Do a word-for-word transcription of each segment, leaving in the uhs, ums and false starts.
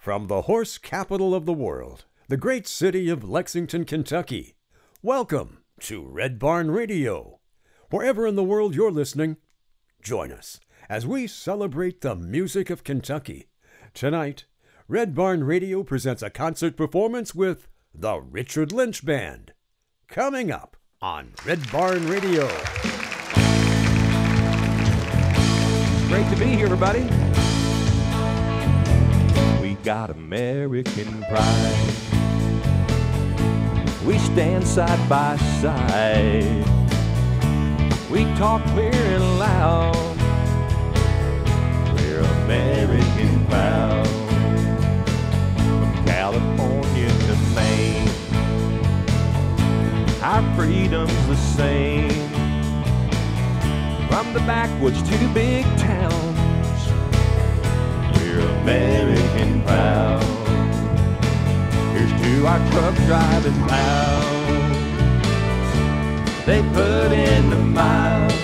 From the horse capital of the world, the great city of Lexington, Kentucky, welcome to Red Barn Radio. Wherever in the world you're listening, join us as we celebrate the music of Kentucky. Tonight, Red Barn Radio presents a concert performance with the Richard Lynch Band. Coming up on Red Barn Radio. Great to be here, everybody. We got American pride. We stand side by side. We talk clear and loud. We're American proud. From California to Maine, our freedom's the same. From the backwoods to the big towns, we're American proud. Here's to our truck driving pals. They put in the miles.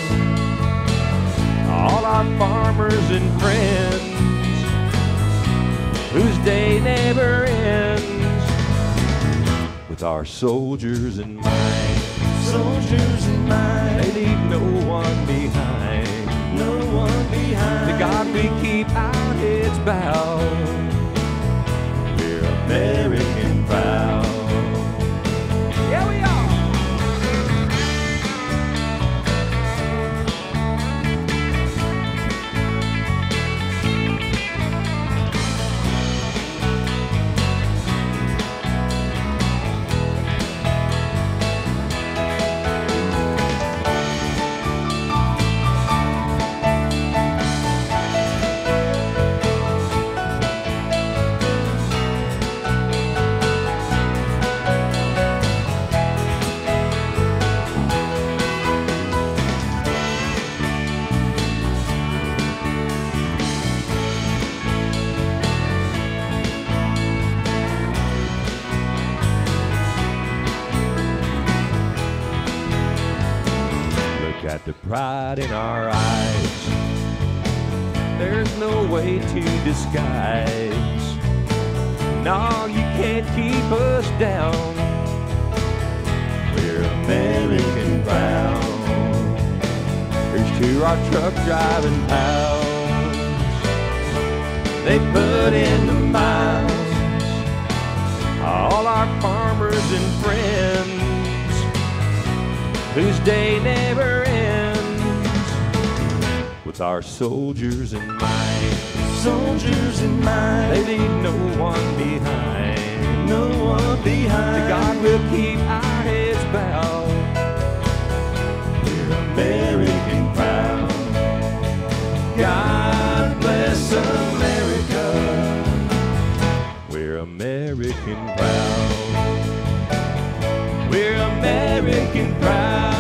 All our farmers and friends, whose day never ends, with our soldiers in mind. Soldiers in mind, they leave no one behind. No one behind. To God we keep our heads bowed. We're American proud. Yeah, we are. At the pride in our eyes, there's no way to disguise. No, you can't keep us down. We're American proud. Here's to our truck driving pals. They put in the miles. All our farmers and friends, whose day never ends, with our soldiers in mind. Soldiers in mind, they leave no one behind. No one behind. To God we'll keep our heads bowed. We're American proud. God bless America. We're American proud. We're American proud.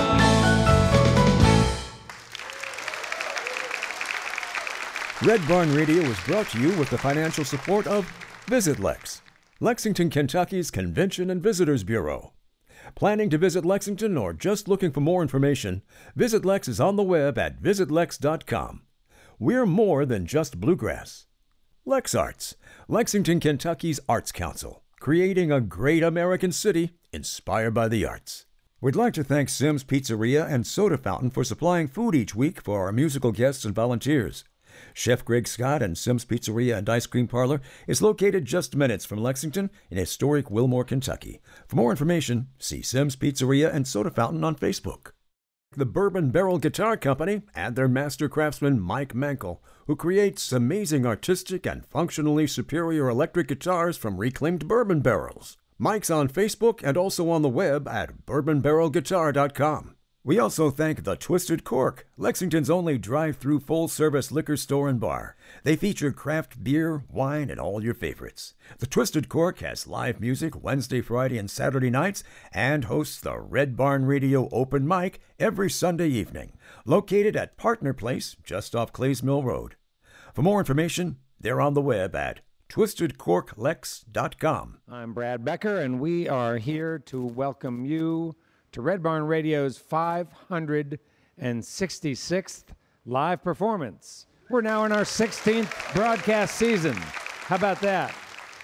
Red Barn Radio is brought to you with the financial support of Visit Lex, Lexington, Kentucky's Convention and Visitors Bureau. Planning to visit Lexington or just looking for more information, Visit Lex is on the web at visit lex dot com. We're more than just bluegrass. Lex Arts, Lexington, Kentucky's Arts Council, creating a great American city inspired by the arts. We'd like to thank Sim's Pizzeria and Soda Fountain for supplying food each week for our musical guests and volunteers. Chef Greg Scott and Sim's Pizzeria and Ice Cream Parlor is located just minutes from Lexington in historic Wilmore, Kentucky. For more information, see Sim's Pizzeria and Soda Fountain on Facebook. The Bourbon Barrel Guitar Company and their master craftsman Mike Mankel, who creates amazing artistic and functionally superior electric guitars from reclaimed bourbon barrels. Mike's on Facebook and also on the web at bourbon barrel guitar dot com. We also thank the Twisted Cork, Lexington's only drive-through full-service liquor store and bar. They feature craft beer, wine, and all your favorites. The Twisted Cork has live music Wednesday, Friday, and Saturday nights and hosts the Red Barn Radio Open Mic every Sunday evening, located at Partner Place just off Clays Mill Road. For more information, they're on the web at twisted cork lex dot com. I'm Brad Becker, and we are here to welcome you to Red Barn Radio's five hundred sixty-sixth live performance. We're now in our sixteenth broadcast season. How about that?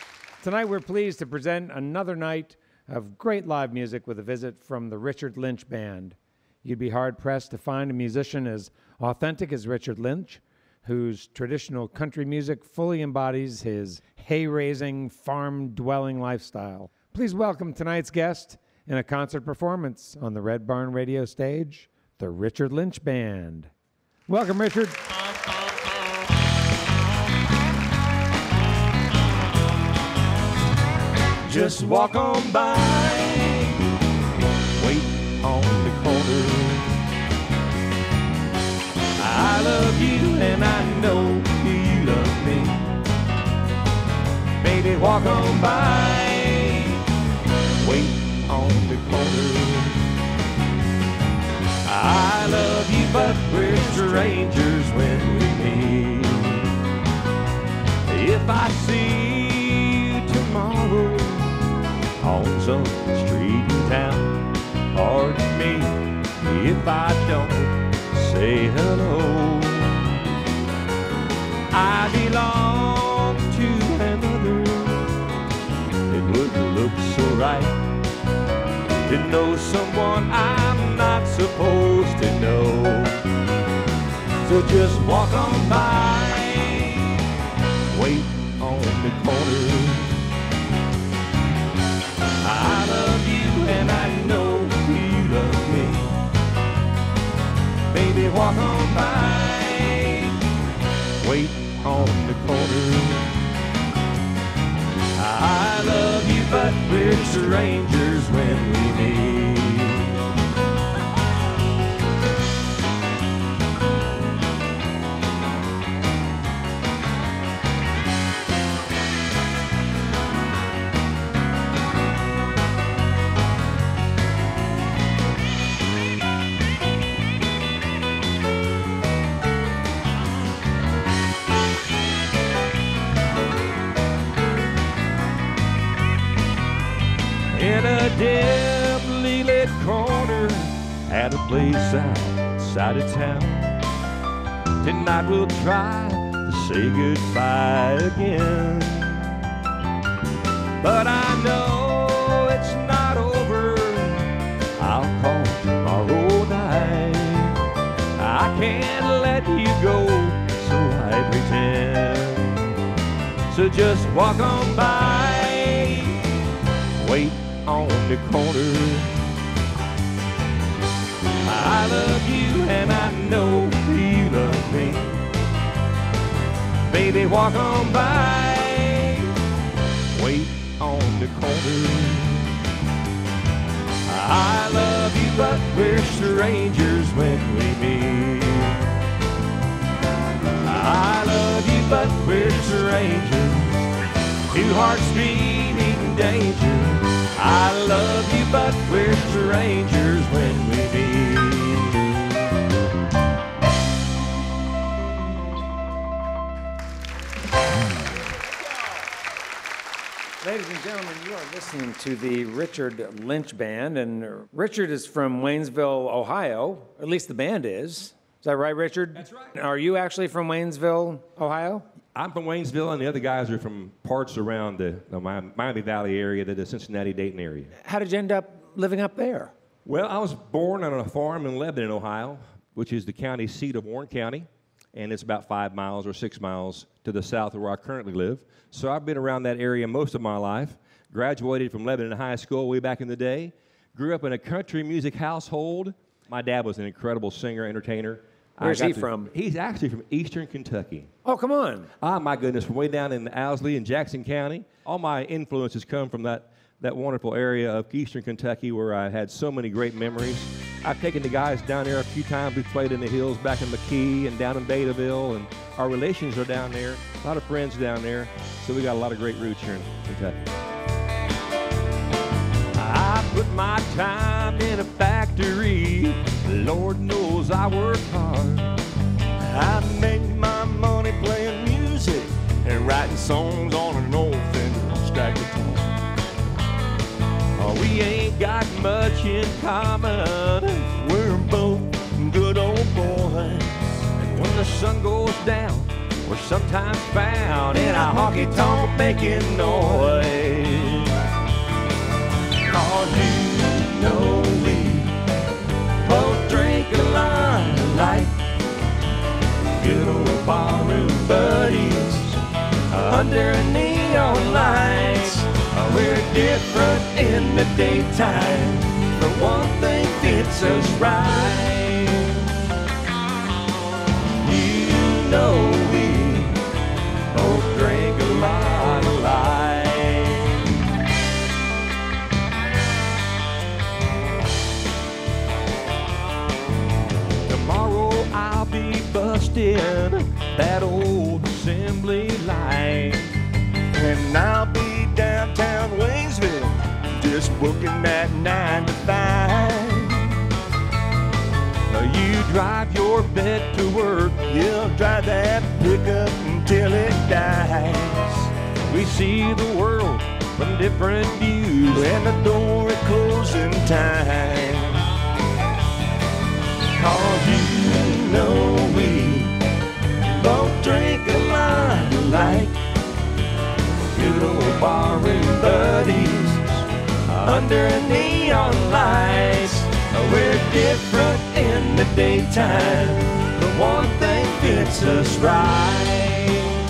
Tonight we're pleased to present another night of great live music with a visit from the Richard Lynch Band. You'd be hard-pressed to find a musician as authentic as Richard Lynch, whose traditional country music fully embodies his hay-raising, farm-dwelling lifestyle. Please welcome tonight's guest in a concert performance on the Red Barn Radio stage, the Richard Lynch Band. Welcome, Richard. Just walk on by, wait on the corner. I love you and I know you love me. Baby, walk on by, wait on the corner. I love you, but we're strangers when we meet. If I see you tomorrow on some street in town, pardon me if I don't say hello. I belong to another. It wouldn't look so right to know someone I'm not supposed to know. So just walk on by, wait on the corner. I love you and I know you love me. Baby, walk on by, wait on the corner. I love you, but we're strangers when we meet. In a dimly lit corner at a place outside of town, tonight we'll try to say goodbye again. But I know it's not over. I'll call tomorrow night. I can't let you go, so I pretend. So just walk on by, wait on the corner. I love you and I know you love me. Baby, walk on by, wait on the corner. I love you, but we're strangers when we meet. I love you, but we're strangers. Two hearts beating danger. I love you, but we're strangers when we meet. Ladies and gentlemen, you are listening to the Richard Lynch Band, and Richard is from Waynesville, Ohio. At least the band is. Is that right, Richard? That's right. Are you actually from Waynesville, Ohio? I'm from Waynesville, and the other guys are from parts around the, the Miami Valley area, the Cincinnati, Dayton area. How did you end up living up there? Well, I was born on a farm in Lebanon, Ohio, which is the county seat of Warren County, and it's about five miles or six miles to the south of where I currently live. So I've been around that area most of my life. Graduated from Lebanon High School way back in the day. Grew up in a country music household. My dad was an incredible singer, entertainer. Where's I got he to- from? He's actually from Eastern Kentucky. Oh, come on. Ah, my goodness, from way down in Owsley and Jackson County. All my influences come from that, that wonderful area of Eastern Kentucky where I had so many great memories. I've taken the guys down there a few times. We've played in the hills back in McKee and down in Betaville, and our relations are down there. A lot of friends down there, so we got a lot of great roots here in Kentucky. I put my time in a factory. Lord knows I work hard. I make my money playing music and writing songs on an old Fender Strat guitar. Oh, we ain't got much in common. We're both good old boys. And when the sun goes down, we're sometimes found in a honky-tonk making noise. good old barroom buddies under neon lights. We're different in the daytime, but one thing fits us right. You know we both drink a lot of light. Tomorrow I'll be busting that old assembly line, and I'll be downtown Waynesville, just working that nine to five. You drive your bed to work, you'll drive that pickup until it dies. We see the world from different views, and the door at closing time. Cause you know we both drink a lot of light. Good old barroom buddies under neon lights. We're different in the daytime, but one thing fits us right.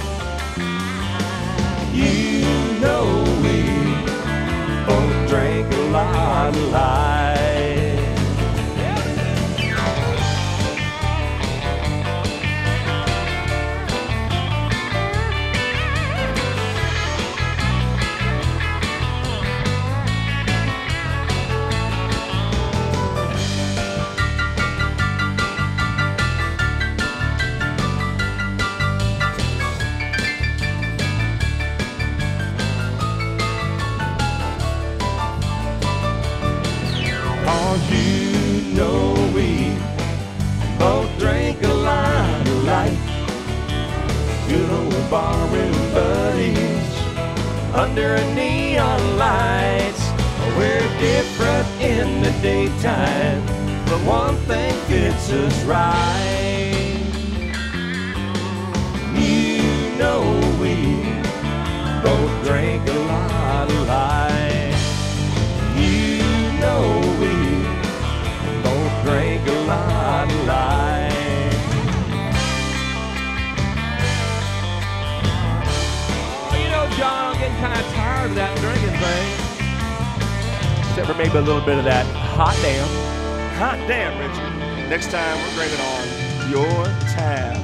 You know we both drink a lot of light. You know we both drink a lot of light. Good old barroom buddies under neon lights. We're different in the daytime, but one thing fits us right. You know we both drink a lot of light. You know we drink a lot of light. Oh, you know, John, I'm getting kind of tired of that drinking thing. Except for maybe a little bit of that hot damn. Hot damn, Richard. Next time we're drinking on your tab.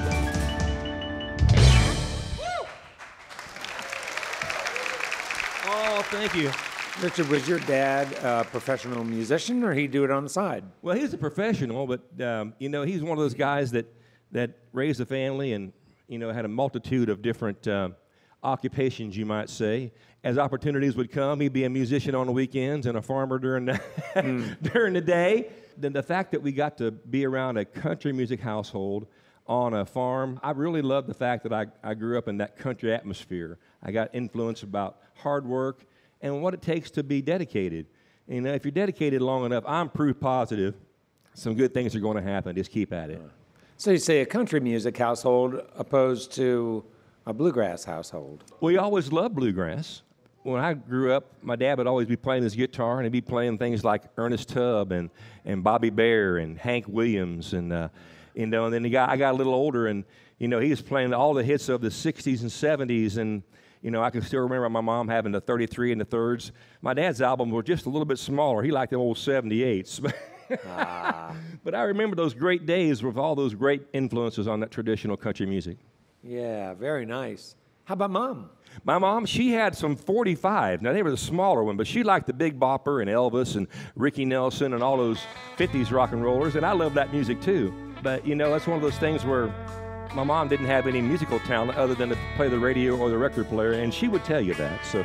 Oh, thank you. Richard, was your dad a professional musician, or he do it on the side? Well, he's a professional, but um, you know, he's one of those guys that that raised a family and you know had a multitude of different uh, occupations, you might say. As opportunities would come, he'd be a musician on the weekends and a farmer during the mm. during the day. Then the fact that we got to be around a country music household on a farm, I really love the fact that I, I grew up in that country atmosphere. I got influenced about hard work and what it takes to be dedicated. You know, if you're dedicated long enough, I'm proof positive some good things are going to happen. Just keep at it. So you say a country music household opposed to a bluegrass household? We always loved bluegrass. When I grew up, my dad would always be playing his guitar, and he'd be playing things like Ernest Tubb and, and Bobby Bare and Hank Williams. And, uh, you know, and then he got, I got a little older, and, you know, he was playing all the hits of the sixties and seventies, and you know, I can still remember my mom having the thirty-three and the thirds. My dad's albums were just a little bit smaller. He liked them old seventy-eights. ah. But I remember those great days with all those great influences on that traditional country music. Yeah, very nice. How about Mom? My mom, she had some forty-five. Now, they were the smaller one, but she liked the Big Bopper and Elvis and Ricky Nelson and all those fifties rock and rollers, and I love that music too. But, you know, that's one of those things where my mom didn't have any musical talent other than to play the radio or the record player, and she would tell you that. So,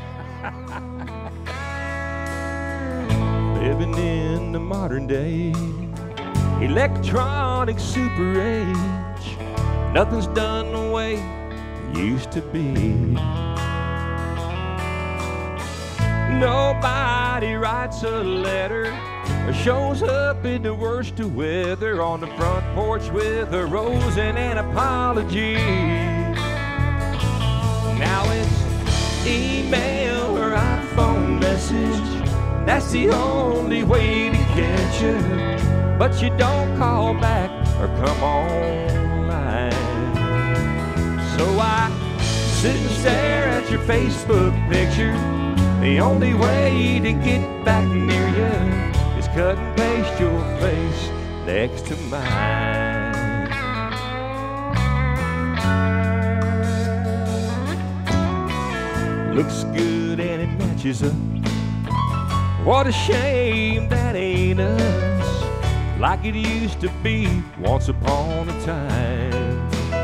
living in the modern day, electronic super age, nothing's done the way it used to be. Nobody writes a letter or shows up in the worst of weather on the front porch with a rose and an apology. Now it's email or iPhone message. That's the only way to get you. But you don't call back or come online. So I sit and stare at your Facebook picture. The only way to get back near you is cut and paste your face next to mine. Looks good and it matches up. What a shame that ain't us, like it used to be once upon a time.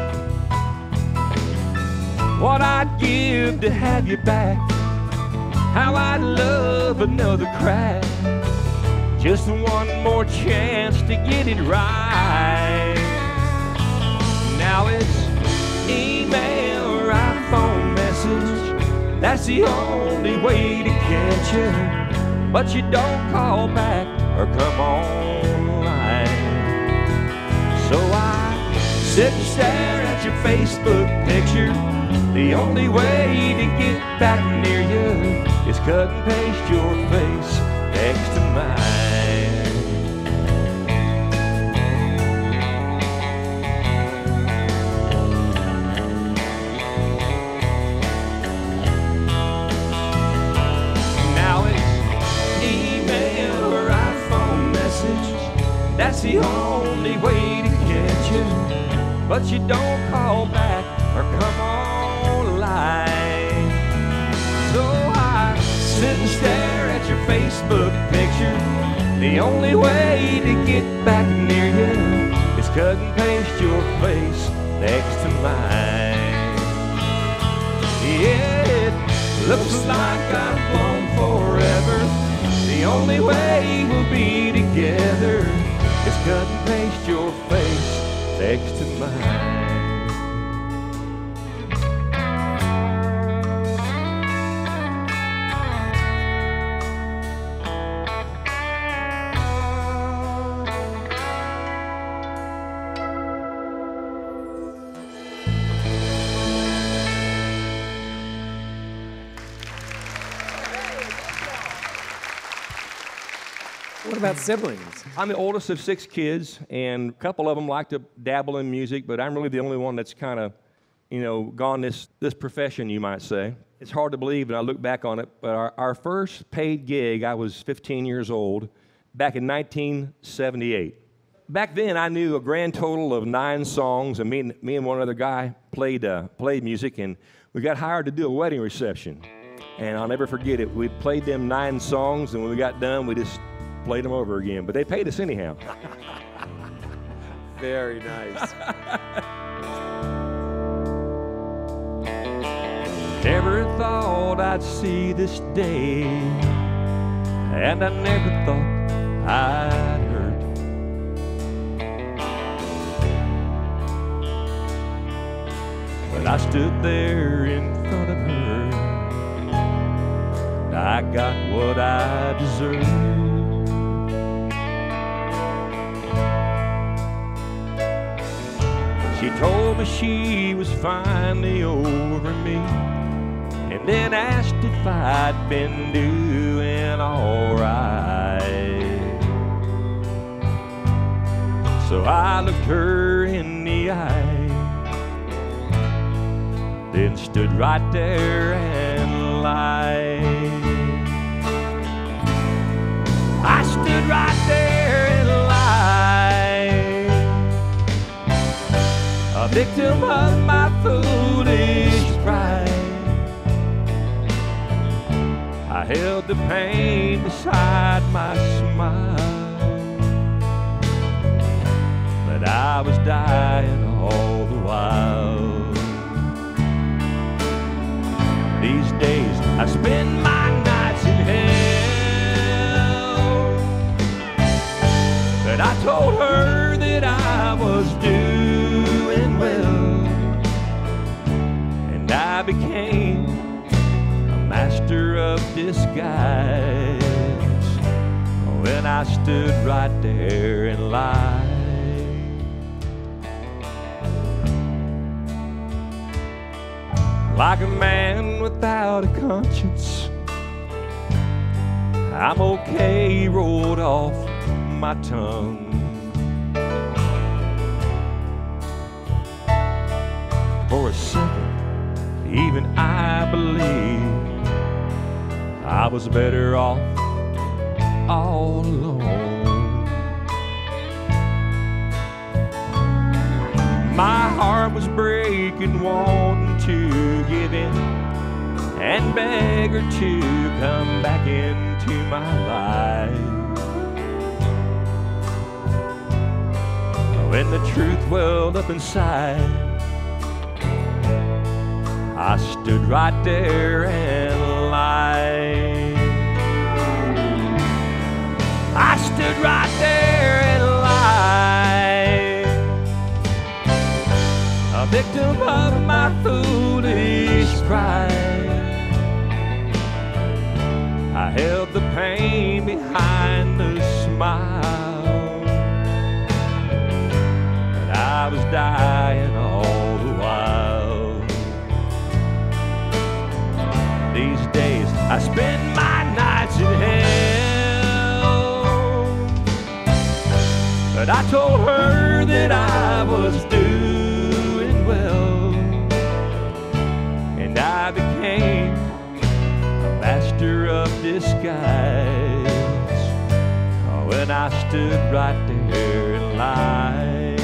What I'd give to have you back, how I'd love another crack, just one more chance to get it right. Now it's email or iPhone message, that's the only way to catch you, but you don't call back or come online. So I sit and stare at your Facebook picture. The only way to get back near you is cut and paste your face next to mine. Now it's email or iPhone message, that's the only way to catch you, but you don't call back or come online. So I sit and stare at your Facebook picture. The only way to get back near you is cut and paste your face next to mine. Yeah, it looks like I've blown forever. The only way we'll be together is cut and paste your face next to mine. What about siblings? I'm the oldest of six kids, and a couple of them like to dabble in music, but I'm really the only one that's kind of, you know, gone this, this profession, you might say. It's hard to believe, and I look back on it, but our, our first paid gig, I was fifteen years old, back in nineteen seventy-eight. Back then, I knew a grand total of nine songs, and me and, me and one other guy played, uh, played music, and we got hired to do a wedding reception. And I'll never forget it. We played them nine songs, and when we got done, we just played them over again, but they paid us anyhow. Very nice. Never thought I'd see this day, and I never thought I'd hurt. But I stood there in front of her, and I got what I deserved. She told me she was finally over me, and then asked if I'd been doing all right. So I looked her in the eye, then stood right there and lied. I stood right there and lied, a victim of my foolish pride. I held the pain beside my smile, but I was dying all the while. These days I spend my nights in hell, but I told her that I was doing well, and I became a master of disguise when I stood right there and lied. Like a man without a conscience, I'm okay rolled off my tongue. For a second, even I believed I was better off all alone. My heart was breaking, wanting to give in and beg her to come back into my life. When the truth welled up inside, I stood right there and lied. I stood right there and lied, a victim of my foolish pride. I held the pain behind the smile, but I was dying all the while. These days I spend my nights in hell, but I told her that I was doing well, and I became a master of disguise when I stood right there and lied.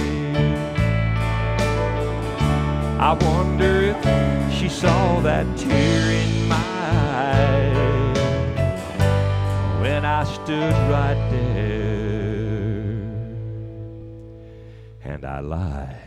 I wonder if she saw that tear in my eye when I stood right there and I lied.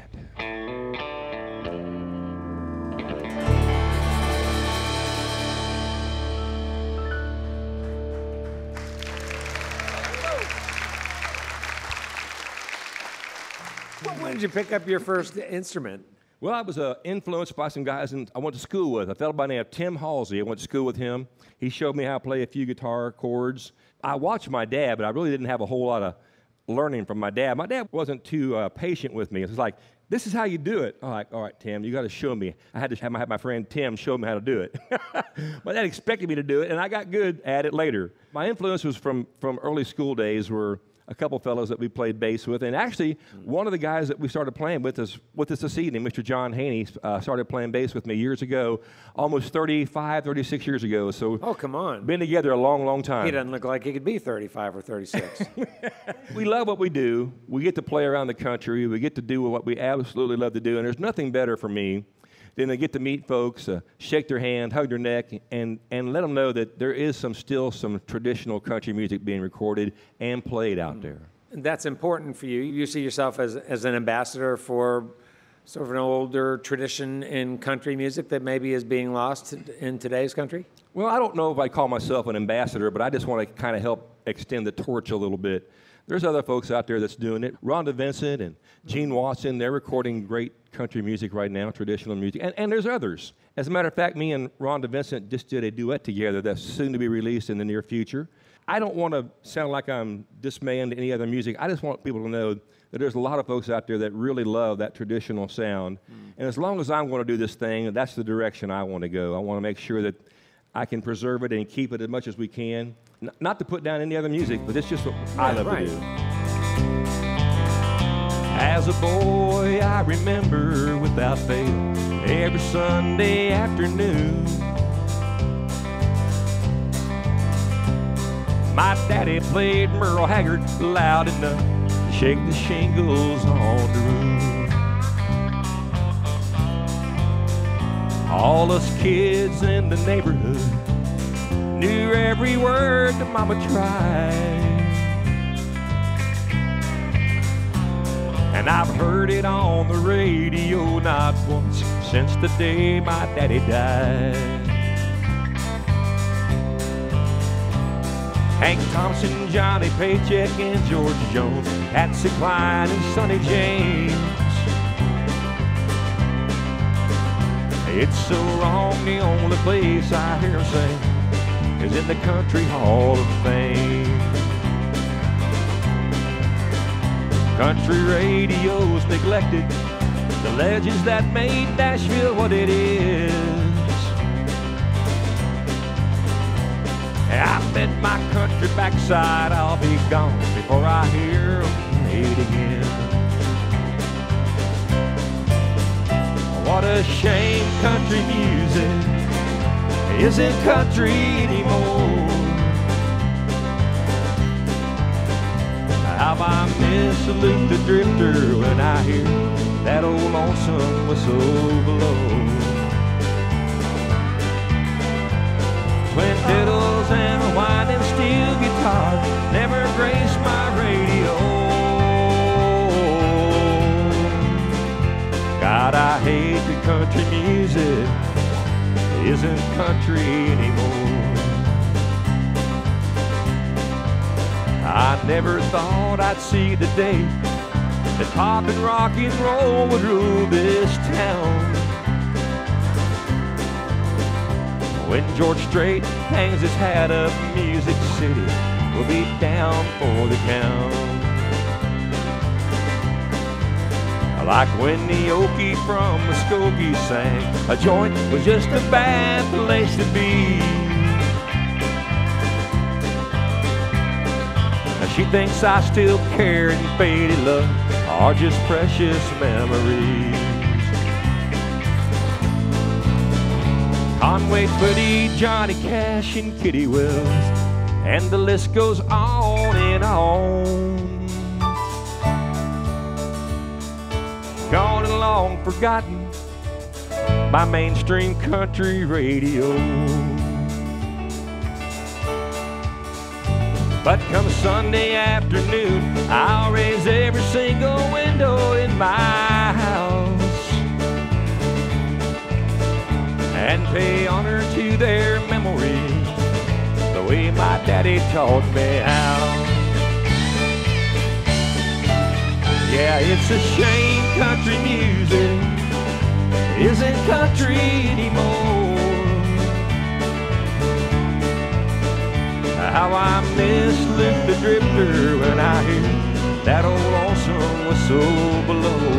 When did you pick up your first instrument? Well, I was uh, influenced by some guys in, I went to school with. A fellow by the name of Tim Halsey. I went to school with him. He showed me how to play a few guitar chords. I watched my dad, but I really didn't have a whole lot of learning from my dad. My dad wasn't too uh, patient with me. It was like, this is how you do it. I'm like, all right, Tim, you got to show me. I had to have my, have my friend Tim show me how to do it. My dad expected me to do it, and I got good at it later. My influence was from, from early school days where a couple fellows that we played bass with, and actually one of the guys that we started playing with us with us this evening, Mister John Haney, uh, started playing bass with me years ago, almost thirty-five, thirty-six years ago. So oh, come on, been together a long, long time. He doesn't look like he could be thirty-five or thirty-six. We love what we do. We get to play around the country. We get to do what we absolutely love to do, and there's nothing better for me than to get to meet folks, uh, shake their hand, hug their neck, and, and let them know that there is some still some traditional country music being recorded and played out there. And that's important for you. You see yourself as, as an ambassador for sort of an older tradition in country music that maybe is being lost in today's country? Well, I don't know if I call myself an ambassador, but I just want to kind of help extend the torch a little bit. There's other folks out there that's doing it. Rhonda Vincent and Gene Watson, they're recording great country music right now, traditional music, and, and there's others. As a matter of fact, me and Rhonda Vincent just did a duet together that's soon to be released in the near future. I don't want to sound like I'm dismaying to any other music. I just want people to know that there's a lot of folks out there that really love that traditional sound. Mm. And as long as I'm going to do this thing, that's the direction I want to go. I want to make sure that I can preserve it and keep it as much as we can. N- not to put down any other music, but it's just what yeah, I love right. to do. As a boy, I remember without fail every Sunday afternoon my daddy played Merle Haggard loud enough to shake the shingles on the roof. All us kids in the neighborhood knew every word that Mama tried. And I've heard it on the radio not once since the day my daddy died. Hank Thompson, Johnny Paycheck, and George Jones, Patsy Cline, and Sonny James. It's so wrong, the only place I hear them sing is in the Country Hall of Fame. Country radio's neglected the legends that made Nashville what it is. I bet my country backside I'll be gone before I hear them played again. what a shame country music isn't country anymore. How I miss Luke the Drifter when I hear that old lonesome whistle blow. Twin fiddles and a winding steel guitar never graced my radio. God, I hate the country music isn't country anymore. I never thought I'd see the day that pop and rock and roll would rule this town. When George Strait hangs his hat up, Music City will be down for the count. Like when the Okie from Muskogee sang, a joint was just a bad place to be. Now she thinks I still care and faded love are just precious memories. Conway Twitty, Johnny Cash, and Kitty Wells, and the list goes on and on. Gone and long forgotten by mainstream country radio. But come Sunday afternoon, I'll raise every single window in my house and pay honor to their memories the way my daddy taught me how. Yeah, it's a shame country music isn't country anymore. How I miss Luke the Drifter when I hear that old lonesome whistle blow.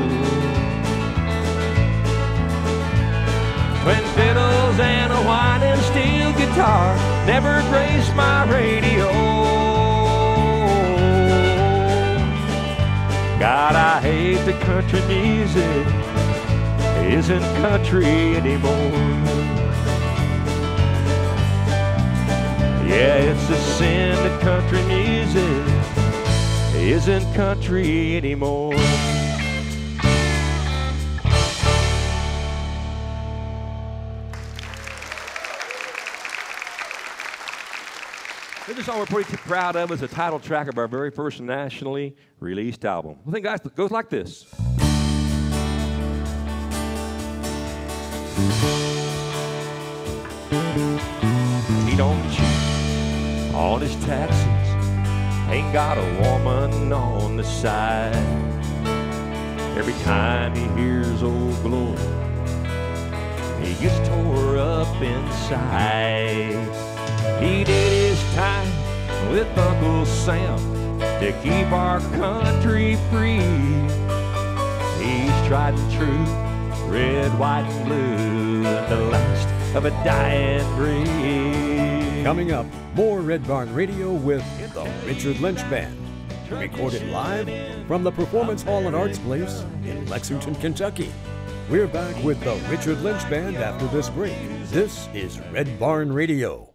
Twin fiddles and a winding steel guitar never graced my radio. God, I hate the country music isn't country anymore. Yeah, it's a sin that country music isn't country anymore. This is a song we're pretty proud of as a title track of our very first nationally released album. I think, guys, it goes like this. He don't cheat on his taxes, ain't got a woman on the side. Every time he hears Old Glory, he gets tore up inside. He did his time with Uncle Sam to keep our country free. He's tried and true, red, white, and blue, and the last of a dying breed. Coming up, more Red Barn Radio with the Richard Lynch Band. Recorded live from the Performance Hall and Arts Place in Lexington, Kentucky. We're back with the Richard Lynch Band after this break. This is Red Barn Radio.